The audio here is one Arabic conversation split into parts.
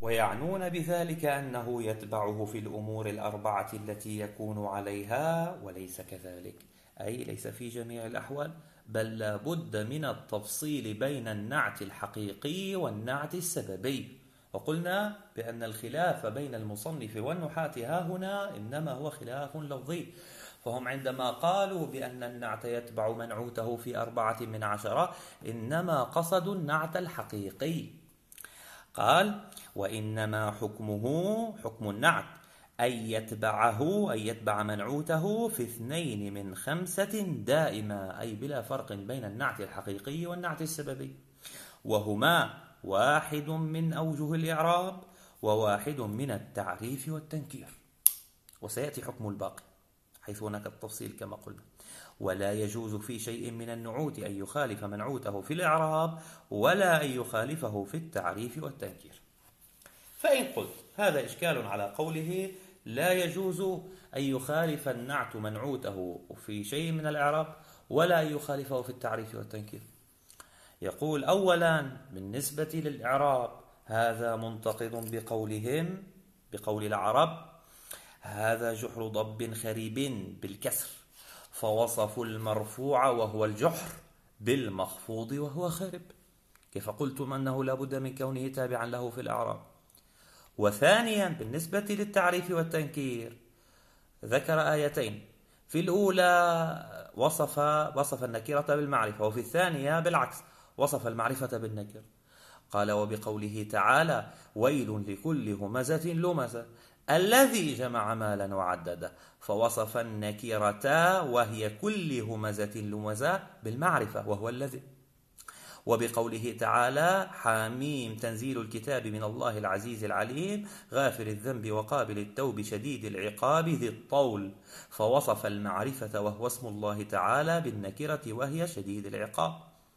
ويعنون بذلك أنه يتبعه في الأمور الأربعة التي يكون عليها، وليس كذلك، أي ليس في جميع الأحوال، بل لا بد من التفصيل بين النعت الحقيقي والنعت السببي. وقلنا بأن الخلاف بين المصنف والنحاة ها هنا إنما هو خلاف لفظي، فهم عندما قالوا بأن النعت يتبع منعوته في 4 من 10 إنما قصدوا النعت الحقيقي. قال: وإنما حكمه حكم النعت أن يتبعه، أن يتبع منعوته في 2 من 5 دائما، أي بلا فرق بين النعت الحقيقي والنعت السببي، وهما 1 من أوجه الإعراب و1 من التعريف والتنكير. وسيأتي حكم الباقي حيث هناك التفصيل كما قلنا. ولا يجوز في شيء من النعوت أن يخالف منعوته في الإعراب ولا أن يخالفه في التعريف والتنكير. فإن قلت هذا إشكال على قوله لا يجوز أن يخالف النعت منعوته في شيء من الإعراب ولا أن يخالفه في التعريف والتنكير. يقول: أولا بالنسبة للإعراب هذا منتقض بقولهم، بقول العرب: هذا جحر ضب خريب بالكسر، فوصفوا المرفوع وهو الجحر بالمخفوض وهو خرب. كيف قلتم أنه لا بد من كونه تابعا له في الأعراب؟ وثانيا بالنسبة للتعريف والتنكير ذكر آيتين، في الأولى وصف النكرة بالمعرفة، وفي الثانية بالعكس وصف المعرفة بالنكر. قال: وبقوله تعالى: ويل لكل همزة لمزة الذي جمع مالا وعدده، فوصف النكرة وهي كل همزة لمزة بالمعرفة وهو الذي. وبقوله تعالى: حاميم تنزيل الكتاب من الله العزيز العليم غافر الذنب وقابل التوب شديد العقاب ذي الطول، فوصف المعرفة وهو اسم الله تعالى بالنكرة وهي شديد العقاب.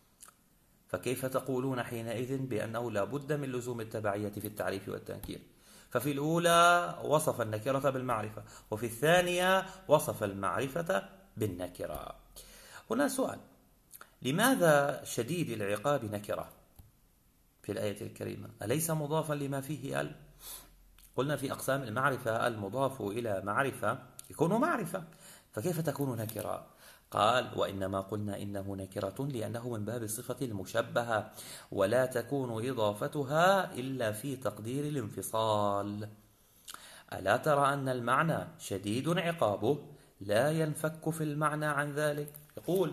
فكيف تقولون حينئذ بأنه لا بد من لزوم التبعية في التعريف والتنكير؟ ففي الأولى وصف النكرة بالمعرفة، وفي الثانية وصف المعرفة بالنكرة. هنا سؤال: لماذا شديد العقاب نكرة في الآية الكريمة؟ أليس مضافا لما فيه ال؟ قلنا في أقسام المعرفة المضاف إلى معرفة يكون معرفة، فكيف تكون نكرة؟ قال: وإنما قلنا إنه نكرة لأنه من باب الصفة المشبهة، ولا تكون إضافتها إلا في تقدير الانفصال. ألا ترى أن المعنى شديد عقابه لا ينفك في المعنى عن ذلك؟ يقول: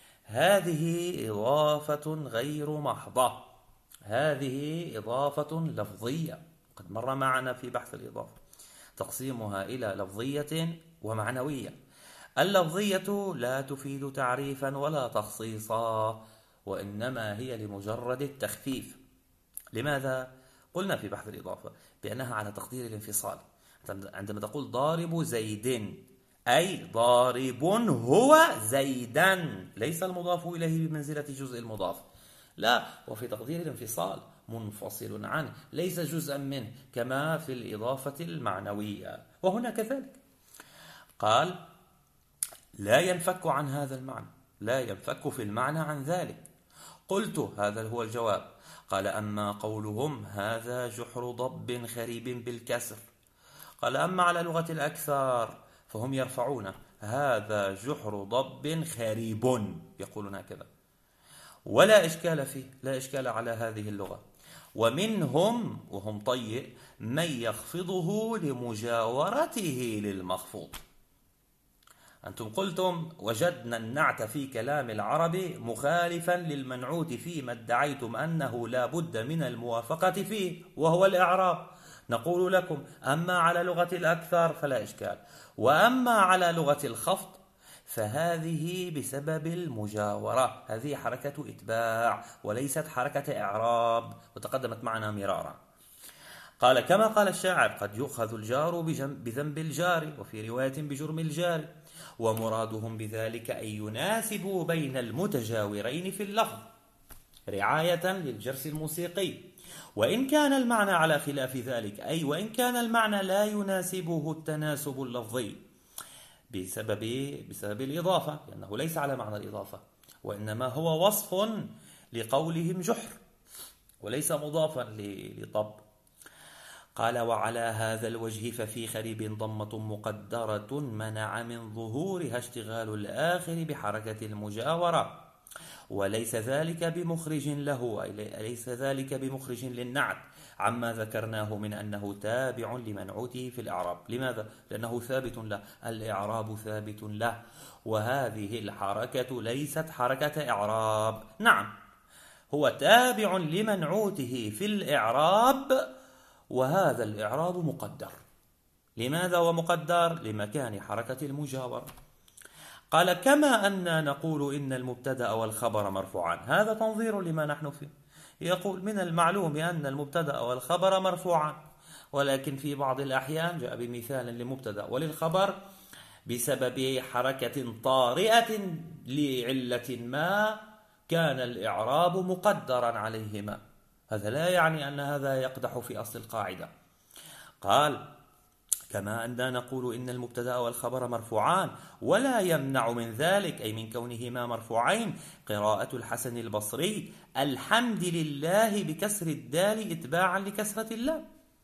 هذه إضافة غير محضة، هذه إضافة لفظية، قد مر معنا في بحث الإضافة تقسيمها إلى لفظية ومعنوية. اللفظية لا تفيد تعريفا ولا تخصيصا، وإنما هي لمجرد التخفيف. لماذا؟ قلنا في بحث الإضافة بأنها على تقدير الانفصال. عندما تقول ضارب زيد أي ضارب هو زيدا، ليس المضاف إليه بمنزلة جزء المضاف، لا، وفي تقدير الانفصال منفصل عنه، ليس جزءا منه كما في الإضافة المعنوية. وهنا كذلك قال: لا ينفك عن هذا المعنى، لا ينفك في المعنى عن ذلك. قلت: هذا هو الجواب. قال: أما قولهم هذا جحر ضب خريب بالكسر، قال: أما على لغة الأكثر فهم يرفعون هذا جحر ضب خريب، يقولون هكذا، ولا إشكال فيه، لا إشكال على هذه اللغة. ومنهم وهم طيء من يخفضه لمجاورته للمخفوض. أنتم قلتم وجدنا النعت في كلام العرب مخالفا للمنعوت فيما ادعيتم أنه لا بد من الموافقة فيه وهو الإعراب. نقول لكم: أما على لغة الأكثر فلا إشكال، وأما على لغة الخفض فهذه بسبب المجاورة، هذه حركة إتباع وليست حركة إعراب، وتقدمت معنا مرارا. قال: كما قال الشاعر: قد يؤخذ الجار بذنب الجار، وفي رواية بجرم الجار، ومرادهم بذلك أن يناسبوا بين المتجاورين في اللفظ رعاية للجرس الموسيقي، وإن كان المعنى على خلاف ذلك، أي وإن كان المعنى لا يناسبه التناسب اللفظي بسبب الإضافة، لأنه ليس على معنى الإضافة، وإنما هو وصف لقولهم جحر وليس مضافا لطب. قال: وعلى هذا الوجه ففي خريب ضمة مقدرة منع من ظهورها اشتغال الآخر بحركة المجاورة، وليس ذلك بمخرج له، أي ليس ذلك بمخرج للنعت عما ذكرناه من أنه تابع لمنعوته في الإعراب. لماذا؟ لأنه ثابت له، الإعراب ثابت له، وهذه الحركة ليست حركة إعراب. نعم، هو تابع لمنعوته في الإعراب، وهذا الإعراب مقدر. لماذا هو مقدر؟ لمكان حركة المجاورة. قال: كما أننا نقول إن المبتدأ والخبر مرفوعان. هذا تنظير لما نحن فيه. يقول: من المعلوم أن المبتدأ والخبر مرفوعان، ولكن في بعض الأحيان جاء بمثال للمبتدأ وللخبر بسبب حركة طارئة لعلة ما كان الإعراب مقدرا عليهما. هذا لا يعني أن هذا يقدح في أصل القاعدة. قال: كما أننا نقول إن المبتدأ والخبر مرفوعان، ولا يمنع من ذلك، أي من كونهما مرفوعين، قراءة الحسن البصري الحمد لله بكسر الدال إتباعا لكسرة الله،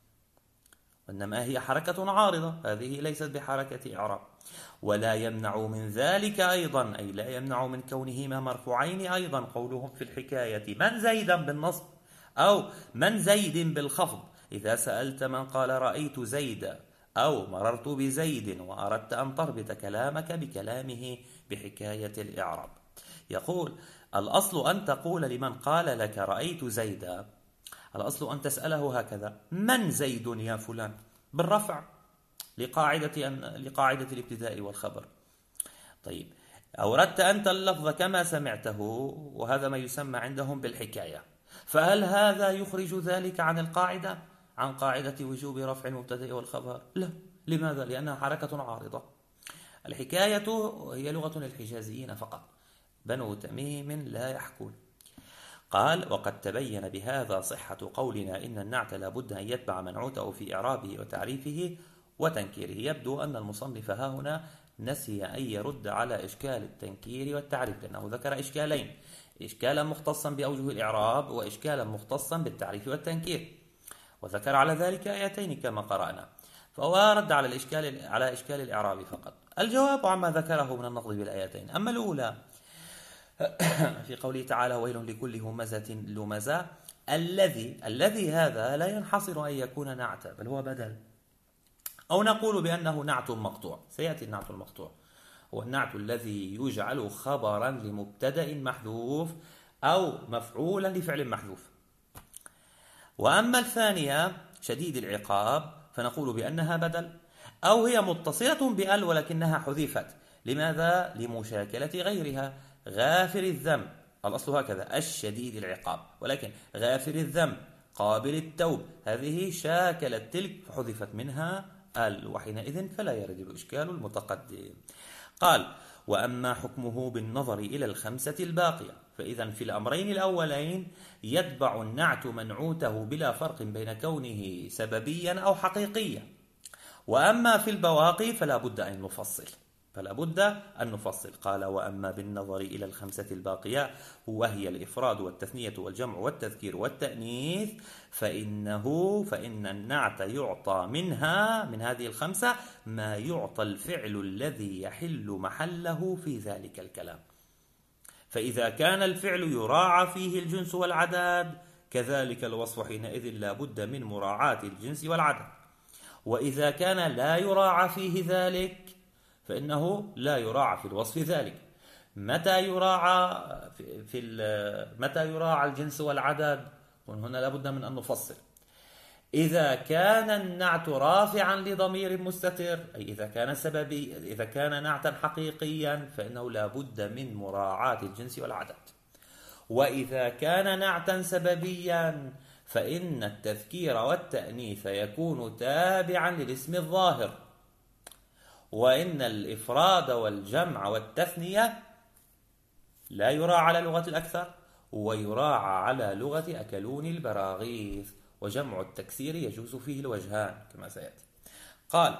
وإنما هي حركة عارضة، هذه ليست بحركة إعراب. ولا يمنع من ذلك أيضا، أي لا يمنع من كونهما مرفوعين أيضا، قولهم في الحكاية: من زيدا بالنصب، أو من زيد بالخفض، إذا سألت من قال رأيت زيدا أو مررت بزيد وأردت أن تربط كلامك بكلامه بحكاية الإعراب. يقول: الأصل أن تقول لمن قال لك رأيت زيدا، الأصل أن تسأله هكذا: من زيد يا فلان، بالرفع لقاعدة الابتداء والخبر. طيب، أوردت أنت اللفظ كما سمعته، وهذا ما يسمى عندهم بالحكاية، فهل هذا يخرج ذلك عن القاعدة، عن قاعدة وجوب رفع المبتدأ والخبر؟ لا. لماذا؟ لأنها حركة عارضة. الحكاية هي لغة الحجازيين فقط، بنو تميم لا يحكون. قال: وقد تبين بهذا صحة قولنا إن النعت لا بد أن يتبع منعوته في إعرابه وتعريفه وتنكيره. يبدو أن المصنف ها هنا نسي أن يرد على إشكال التنكير والتعريف، لأنه ذكر إشكالين: إشكالا مختصا بأوجه الإعراب، وإشكالا مختصا بالتعريف والتنكير، وذكر على ذلك آيتين كما قرأنا، فهو رد على إشكال الإعراب فقط. الجواب عما ذكره من النقض بالآيتين: أما الأولى في قوله تعالى: ويل لكل همزة لمزة، الذي هذا لا ينحصر أن يكون نعتا، بل هو بدل، أو نقول بأنه نعت مقطوع. سيأتي النعت المقطوع، هو النعت الذي يجعل خبرا لمبتدأ محذوف أو مفعولا لفعل محذوف. وأما الثانية شديد العقاب فنقول بأنها بدل، أو هي متصلة بأل ولكنها حذفت. لماذا؟ لمشاكلة غيرها. غافر الذنب، الأصل هكذا: الشديد العقاب، ولكن غافر الذنب قابل التوب، هذه شاكلت تلك فحذفت منها ال، وحينئذ فلا يرد الإشكال المتقدم. قال: وأما حكمه بالنظر إلى الخمسة الباقية، فإذا في الأمرين الأولين يتبع النعت منعوته بلا فرق بين كونه سببيا أو حقيقيا. وأما في البواقي فلا بد أن نفصل. قال: وأما بالنظر إلى الخمسة الباقية، وهي الإفراد والتثنية والجمع والتذكير والتأنيث، فإن النعت يعطى منها، من هذه الخمسة، ما يعطى الفعل الذي يحل محله في ذلك الكلام. فإذا كان الفعل يراعى فيه الجنس والعدد، كذلك الوصف، حينئذ لا بد من مراعاة الجنس والعدد. وإذا كان لا يراعى فيه ذلك، فإنه لا يراعى في الوصف ذلك. متى يراعى الجنس والعدد؟ وهنا لا بد من أن نفصل. إذا كان النعت رافعا لضمير مستتر، أي إذا كان نعتا حقيقيا، فإنه لا بد من مراعاة الجنس والعدد. وإذا كان نعتا سببيا، فإن التذكير والتأنيث يكون تابعا للاسم الظاهر، وإن الإفراد والجمع والتثنية لا يراعى على لغة الأكثر، ويراعى على لغة أكلون البراغيث، وجمع التكسير يجوز فيه الوجهان كما سيأتي. قال: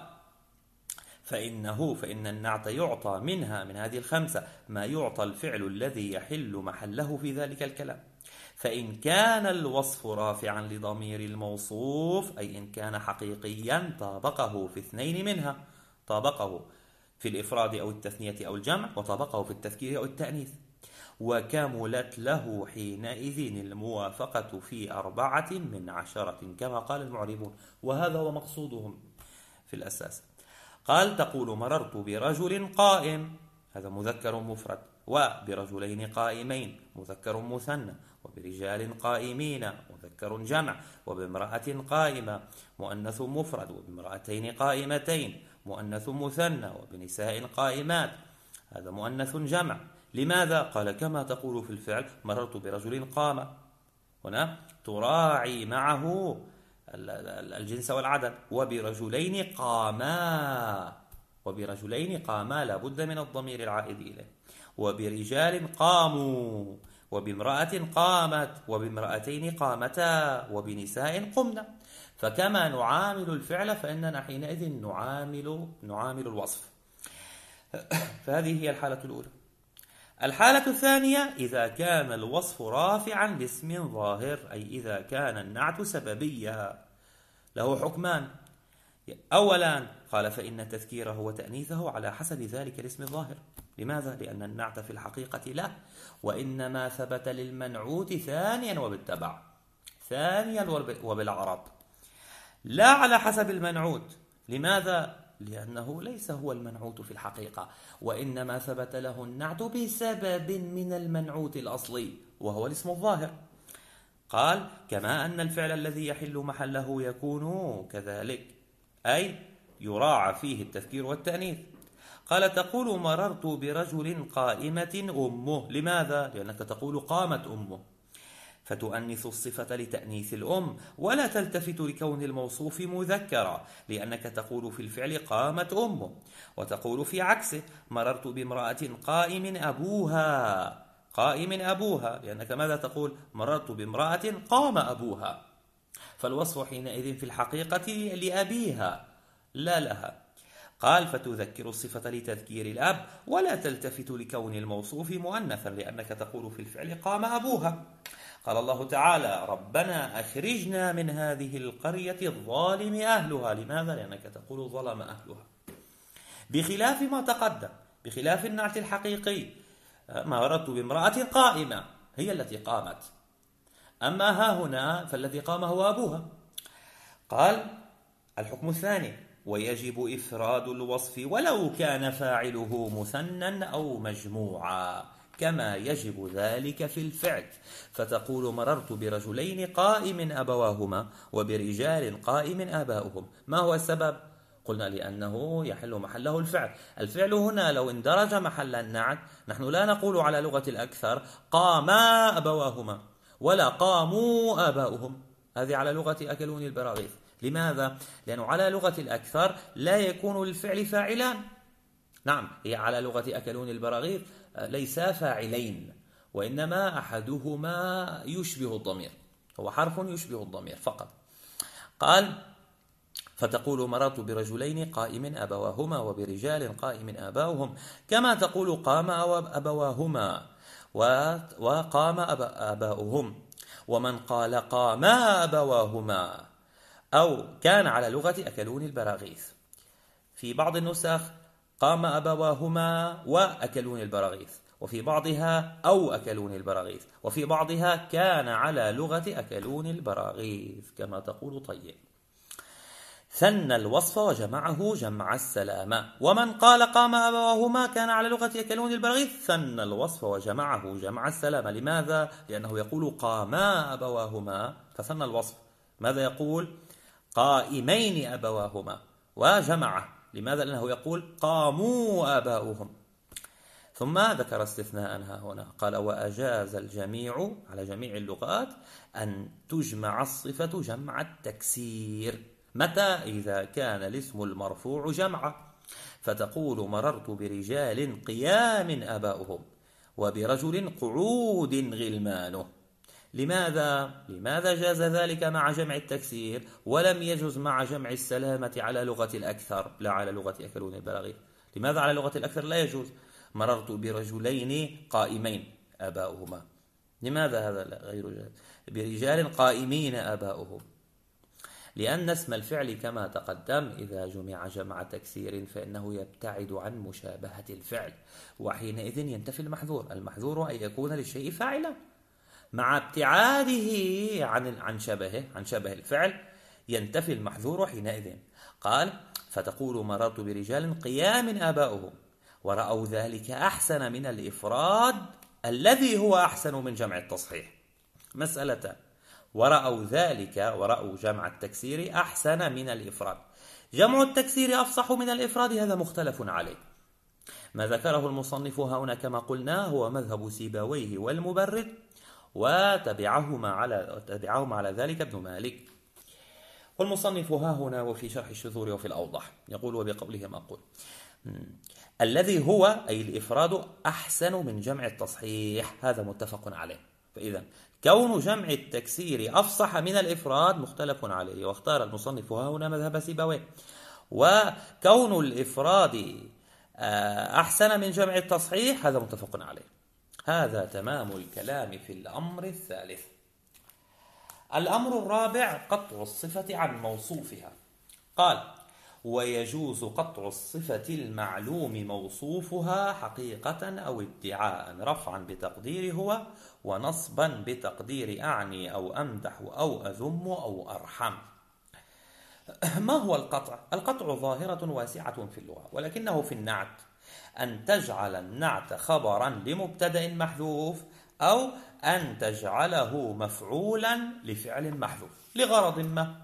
فإن النعت يعطى منها، من هذه الخمسة، ما يعطى الفعل الذي يحل محله في ذلك الكلام. فإن كان الوصف رافعا لضمير الموصوف، أي إن كان حقيقيا، طابقه في اثنين منها، طابقه في الإفراد أو التثنية أو الجمع، وطابقه في التذكير أو التأنيث، وكملت له حينئذ الموافقة في 4 من 10 كما قال المعربون. وهذا هو مقصودهم في الأساس. قال: تقول مررت برجل قائم، هذا مذكر مفرد، وبرجلين قائمين مذكر مثنى، وبرجال قائمين مذكر جمع، وبامرأة قائمة مؤنث مفرد، وبامرأتين قائمتين مؤنث مثنى، وبنساء قائمات هذا مؤنث جمع. لماذا؟ قال: كما تقول في الفعل مررت برجل قام، هنا تراعي معه الجنس والعدد. وبرجلين قاما، وبرجلين قاما لا بد من الضمير العائد إليه. وبرجال قاموا، وبامرأة قامت، وبامرأتين قامتا، وبنساء قمنا. فكما نعامل الفعل فإننا حينئذ نعامل الوصف. فهذه هي الحالة الأولى. الحالة الثانية: إذا كان الوصف رافعا لاسم ظاهر، أي إذا كان النعت سببيا. له حكمان. أولا قال: فإن تذكيره وتأنيثه على حسب ذلك الاسم الظاهر. لماذا؟ لأن النعت في الحقيقة لا، وإنما ثبت للمنعوت ثانيا وبالتبع، ثانيا وبالعرض، لا على حسب المنعوت. لماذا؟ لأنه ليس هو المنعوت في الحقيقة، وإنما ثبت له النعت بسبب من المنعوت الأصلي وهو الاسم الظاهر. قال: كما أن الفعل الذي يحل محله يكون كذلك، أي يراعى فيه التذكير والتأنيث. قال: تقول مررت برجل قائمة أمه. لماذا؟ لأنك تقول قامت أمه، فتؤنث الصفة لتأنيث الأم، ولا تلتفت لكون الموصوف مذكرا، لأنك تقول في الفعل قامت أمه. وتقول في عكسه: مررت بامرأة قائم أبوها، قائم أبوها، لأنك ماذا تقول؟ مررت بامرأة قام أبوها. فالوصف حينئذ في الحقيقة لأبيها لا لها. قال: فتذكر الصفة لتذكير الأب، ولا تلتفت لكون الموصوف مؤنثا، لأنك تقول في الفعل قام أبوها. قال الله تعالى: ربنا أخرجنا من هذه القرية الظالم أهلها. لماذا؟ لأنك تقول ظلم أهلها، بخلاف ما تقدم، بخلاف النعت الحقيقي. مررت بامرأة قائمة، هي التي قامت، أما ها هنا فالذي قام هو أبوها. قال: الحكم الثاني: ويجب إفراد الوصف ولو كان فاعله مثنى أو مجموعا، كما يجب ذلك في الفعل. فتقول: مررت برجلين قائم أبواهما، وبرجال قائم آباؤهم. ما هو السبب؟ قلنا: لأنه يحل محله الفعل. الفعل هنا لو اندرج محل النعت، نحن لا نقول على لغة الأكثر قاما أبواهما ولا قاموا آباؤهم، هذه على لغة أكلون البراغيث. لماذا؟ لأنه على لغة الأكثر لا يكون الفعل فاعلان. نعم، هي على لغة أكلون البراغيث ليس فاعلين، وإنما أحدهما يشبه الضمير، هو حرف يشبه الضمير فقط. قال: فتقول: مررت برجلين قائم أبواهما، وبرجال قائم آباؤهم، كما تقول قام أبواهما وقام آباؤهم. ومن قال قاما أبواهما أو كان على لغة أكلون البراغيث. في بعض النسخ قام أبواهما وأكلون البراغيث، وفي بعضها أو أكلون البراغيث، وفي بعضها كان على لغة أكلون البراغيث كما تقول. طيب، ثنى الوصف وجمعه جمع السلامة. ومن قال قام أبواهما كان على لغة أكلون البراغيث ثنى الوصف وجمعه جمع السلامة. لماذا؟ لأنه يقول قاما أبواهما فثنى الوصف. ماذا يقول؟ قائمين أبواهما وجمعه. لماذا؟ لأنه يقول قاموا آباؤهم. ثم ذكر استثناء ها هنا، قال: وأجاز الجميع على جميع اللغات أن تجمع الصفة جمع التكسير. متى؟ إذا كان الاسم المرفوع جمعا، فتقول: مررت برجال قيام آباؤهم، وبرجل قعود غلمانه. لماذا جاز ذلك مع جمع التكسير ولم يجز مع جمع السلامة على لغة الأكثر لا على لغة أكلون البراغيث؟ لماذا على لغة الأكثر لا يجوز؟ مررت برجلين قائمين آباؤهما. لماذا هذا غير جائز؟ برجال قائمين آباؤهم، لأن اسم الفعل كما تقدم إذا جمع جمع تكسير فإنه يبتعد عن مشابهة الفعل، وحينئذ ينتفي المحذور. المحذور أن يكون للشيء فاعلا، مع ابتعاده عن شبه الفعل ينتفي المحذور حينئذ. قال: فتقول مررت برجال قيام آباؤهم ورأوا ذلك أحسن من الإفراد الذي هو أحسن من جمع التصحيح. مسألتان: ورأوا جمع التكسير أحسن من الإفراد. جمع التكسير أفصح من الإفراد، هذا مختلف عليه. ما ذكره المصنف هنا كما قلنا هو مذهب سيبويه والمبرد، وتبعهما على ذلك ابن مالك. والمصنف هنا وفي شرح الشذور وفي الأوضح يقول: وبقولهم أقول الذي هو أي الإفراد أحسن من جمع التصحيح، هذا متفق عليه. فإذا كون جمع التكسير أفصح من الإفراد مختلف عليه، واختار المصنف هنا مذهب سيبويه. وكون الإفراد أحسن من جمع التصحيح هذا متفق عليه. هذا تمام الكلام في الأمر الثالث. الأمر الرابع: قطع الصفة عن موصوفها. قال: ويجوز قطع الصفة المعلوم موصوفها حقيقة أو ادعاء، رفعا بتقدير هو، ونصبا بتقدير أعني أو أمدح أو أذم أو أرحم. ما هو القطع؟ القطع ظاهرة واسعة في اللغة، ولكنه في النعت أن تجعل النعت خبرا لمبتدأ محذوف، أو أن تجعله مفعولا لفعل محذوف لغرض ما.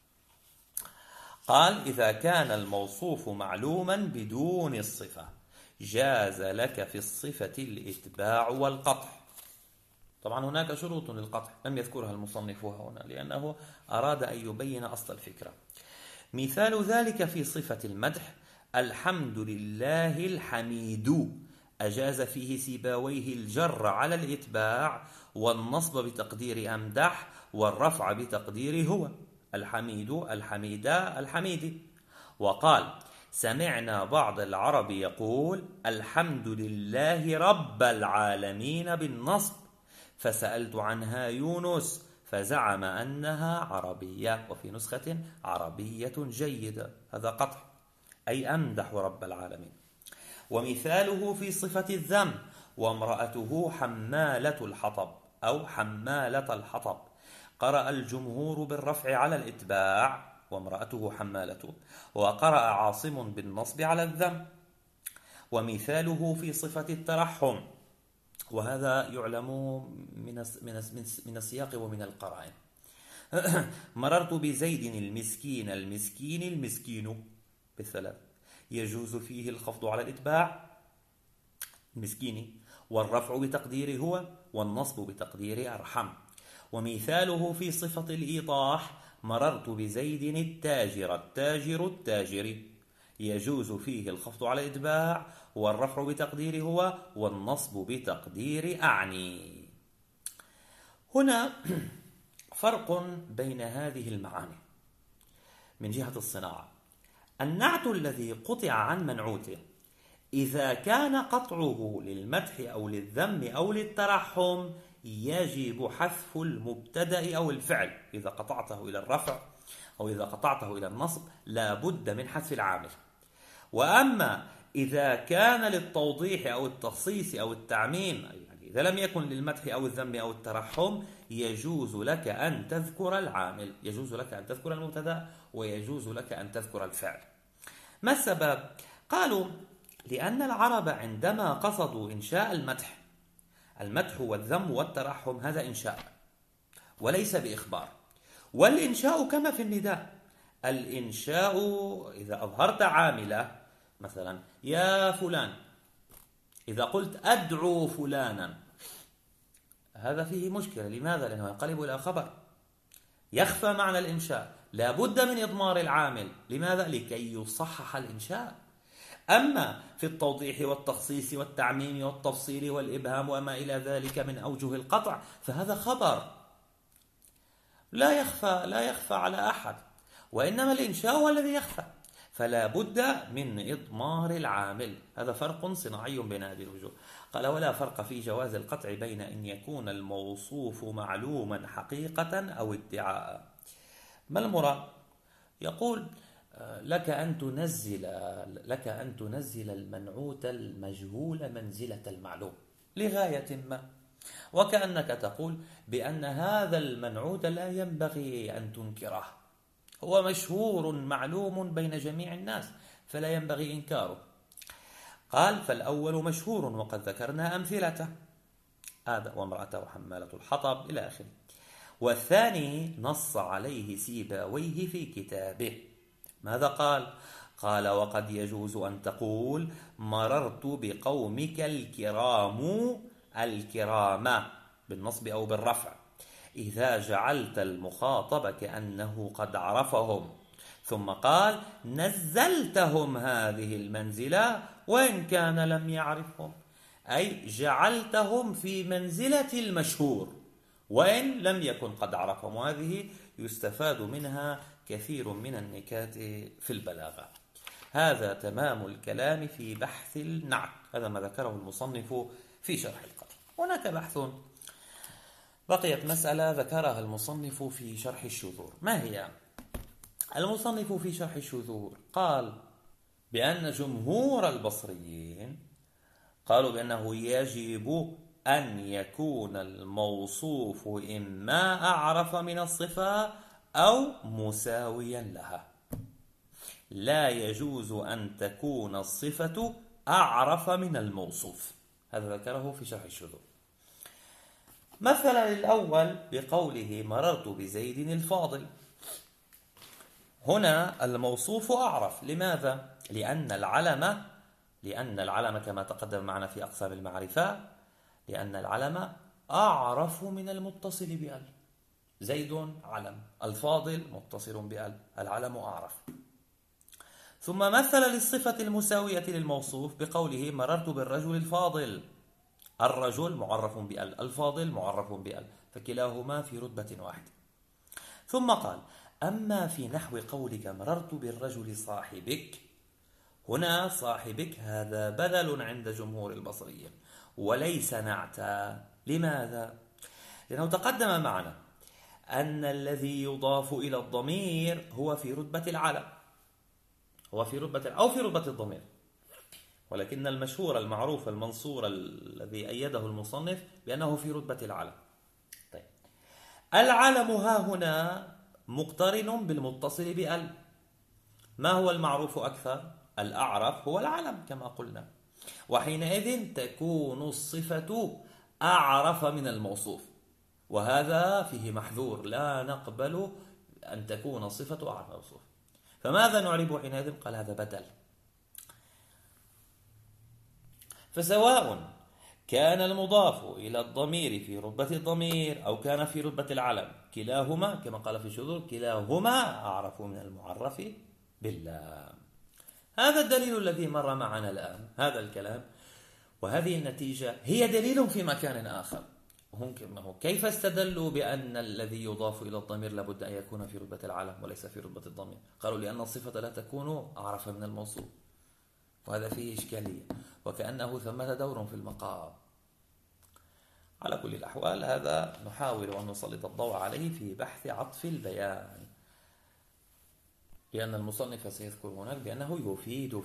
قال: إذا كان الموصوف معلوما بدون الصفة جاز لك في الصفة الإتباع والقطع. طبعا هناك شروط للقطع لم يذكرها المصنف هنا لأنه أراد أن يبين أصل الفكرة. مثال ذلك في صفة المدح: الحمد لله الحميد، أجاز فيه سيبويه الجر على الإتباع والنصب بتقدير أمدح والرفع بتقدير هو، الحميد الحميدة الحميدي. وقال: سمعنا بعض العرب يقول الحمد لله رب العالمين بالنصب، فسألت عنها يونس فزعم أنها عربية، وفي نسخة عربية جيدة. هذا قطع، أي أمدح رب العالمين. ومثاله في صفة الذم: وامرأته حمالة الحطب أو حمالة الحطب، قرأ الجمهور بالرفع على الإتباع وامرأته حمالته، وقرأ عاصم بالنصب على الذم. ومثاله في صفة الترحم، وهذا يعلم من السياق ومن القرائن: مررت بزيد المسكين المسكين المسكين بالثلاث، يجوز فيه الخفض على الإتباع المسكيني والرفع بتقدير هو والنصب بتقدير أرحم. ومثاله في صفة الإيضاح: مررت بزيد التاجر التاجر التاجري، يجوز فيه الخفض على الإتباع والرفع بتقدير هو والنصب بتقدير أعني. هنا فرق بين هذه المعاني من جهة الصناعة. النعت الذي قطع عن منعوته إذا كان قطعه للمدح أو للذم أو للترحم يجب حذف المبتدأ أو الفعل. إذا قطعته إلى الرفع أو إذا قطعته إلى النصب لا بد من حذف العامل. وأما إذا كان للتوضيح أو التخصيص أو التعميم، يعني إذا لم يكن للمدح أو الذم أو الترحم، يجوز لك أن تذكر العامل، يجوز لك أن تذكر المبتدأ ويجوز لك أن تذكر الفعل. ما السبب؟ قالوا: لأن العرب عندما قصدوا إنشاء المدح والذم والترحم هذا إنشاء وليس بإخبار. والإنشاء كما في النداء، الإنشاء إذا أظهرت عاملة مثلا يا فلان، إذا قلت أدعو فلانا هذا فيه مشكلة. لماذا؟ لأنه ينقلب إلى خبر، يخفى معنى الإنشاء، لا بد من إضمار العامل. لماذا؟ لكي يصحح الإنشاء. أما في التوضيح والتخصيص والتعميم والتفصيل والإبهام وما إلى ذلك من أوجه القطع فهذا خبر لا يخفى على أحد، وإنما الإنشاء هو الذي يخفى. فلا بد من إضمار العامل. هذا فرق صناعي بين هذه الوجوه. قال ولا فرق في جواز القطع بين أن يكون الموصوف معلوما حقيقة أو ادعاء. ما المراد؟ يقول لك أن تنزل المنعوت المجهول منزلة المعلوم لغاية ما، وكأنك تقول بأن هذا المنعوت لا ينبغي أن تنكره، هو مشهور معلوم بين جميع الناس فلا ينبغي إنكاره. قال فالأول مشهور وقد ذكرنا أمثلته، هذا وامرأته حمالة الحطب إلى آخره. والثاني نص عليه سيبويه في كتابه. ماذا قال؟ قال وقد يجوز أن تقول مررت بقومك الكرام بالنصب أو بالرفع إذا جعلت المخاطب كأنه قد عرفهم، ثم قال نزلتهم هذه المنزلة وإن كان لم يعرفهم، أي جعلتهم في منزلة المشهور وإن لم يكن قد عرفهم. وهذه يستفاد منها كثير من النكات في البلاغة. هذا تمام الكلام في بحث النعت، هذا ما ذكره المصنف في شرح القدر. هناك بحث، بقيت مسألة ذكرها المصنف في شرح الشذور. ما هي؟ المصنف في شرح الشذور قال بأن جمهور البصريين قالوا بأنه يجب أن يكون الموصوف إما أعرف من الصفة أو مساويا لها، لا يجوز أن تكون الصفة أعرف من الموصوف. هذا ذكره في شرح الشذور. مثلا الأول بقوله مررت بزيد الفاضل، هنا الموصوف أعرف. لماذا؟ لأن العلم كما تقدم معنا في أقسام المعرفة، لأن العلم أعرف من المتصل بأل. زيد علم، الفاضل متصل بأل، العلم أعرف. ثم مثل للصفة المساوية للموصوف بقوله مررت بالرجل الفاضل، الرجل معرف بأل، الفاضل معرف بأل، فكلاهما في رتبة واحدة. ثم قال أما في نحو قولك مررت بالرجل صاحبك، هنا صاحبك هذا بدل عند جمهور البصريين وليس نعتا. لماذا؟ لأنه تقدم معنا أن الذي يضاف إلى الضمير هو في رتبة العلم، هو في رتبة أو في رتبة الضمير، ولكن المشهور المعروف المنصور الذي أيده المصنف بأنه في رتبة العلم. طيب العلم ها هنا مقترن بالمتصل بأل. ما هو المعروف أكثر؟ الأعرف هو العلم كما قلنا، وحينئذ تكون الصفة أعرف من الموصوف، وهذا فيه محذور، لا نقبل أن تكون الصفة أعرف من الموصوف. فماذا نعرب حينئذ؟ قال هذا بدل. فسواء كان المضاف إلى الضمير في رتبة الضمير أو كان في رتبة العلم، كلاهما كما قال في الشذور كلاهما أعرف من المعرف بالله. هذا الدليل الذي مر معنا الآن، هذا الكلام وهذه النتيجة هي دليل في مكان آخر. كيف استدلوا بأن الذي يضاف إلى الضمير لابد أن يكون في رتبة العلم وليس في رتبة الضمير؟ قالوا لأن الصفة لا تكون أعرف من الموصوف، وهذا فيه إشكالية وكأنه ثمة دور في المقام. على كل الأحوال هذا نحاول أن نسلط الضوء عليه في بحث عطف البيان، لأن المصنف سيذكر هناك بأنه يفيد